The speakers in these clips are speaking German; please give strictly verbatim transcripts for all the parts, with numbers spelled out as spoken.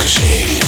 geschehen?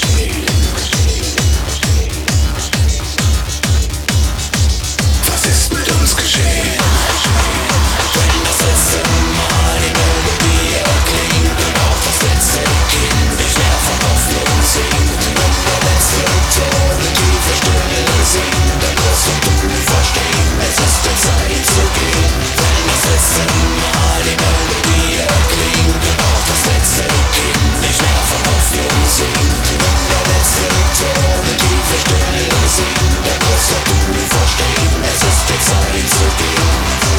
Was ist mit uns geschehen? Wenn das letzte Mal die Melodie erklingt und auch das letzte Kind nicht mehr von Hoffnung singt, wenn der letzte Ton in tiefe Stille singt, dann wirst auch du verstehen, es ist der Zeit zu gehen. Wenn das letzte Mal die Melodie erklingt und auch das letzte Kind nicht mehr von Hoffnung singt, wenn der letzte Ton in tiefe Stille singt, dann wirst auch du verstehen, es ist der Zeit zu gehen.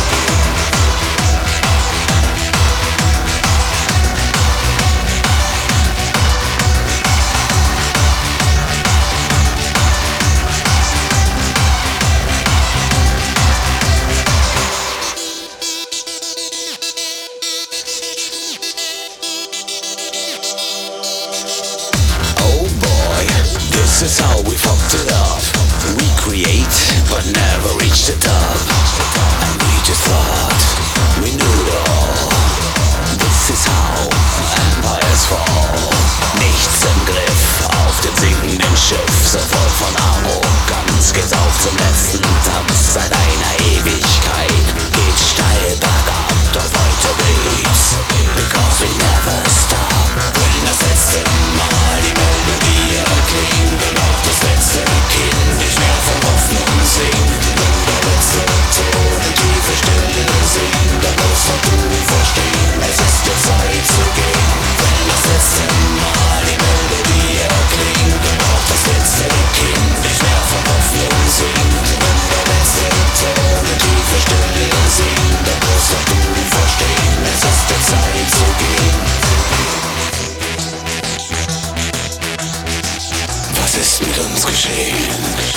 This is how we fucked it up. We create, but never reach the top. And we just thought we knew it all. This is how empires fall. Nichts im Griff auf dem sinkenden Schiff. So voll von Arroganz geht's auf zum letzten Tanz. Seit einer Ewigkeit geht steil bergab, doch weiter geht's. Because we never stop. Wenn das letzte Mal die Melodie erklingt und auch das letzte Kind nicht mehr von Hoffnung singt, wenn der letzte Ton in tiefe Stille singt, dann musst auch du verstehen, es ist der Zeit zu gehen. Wenn das letzte Mal die Melodie erklingt und auch das letzte Kind nicht mehr von Hoffnung singt, wenn der letzte Ton in tiefe Stille singt, dann musst auch du verstehen, es ist der Zeit zu gehen. Was ist mit uns geschehen?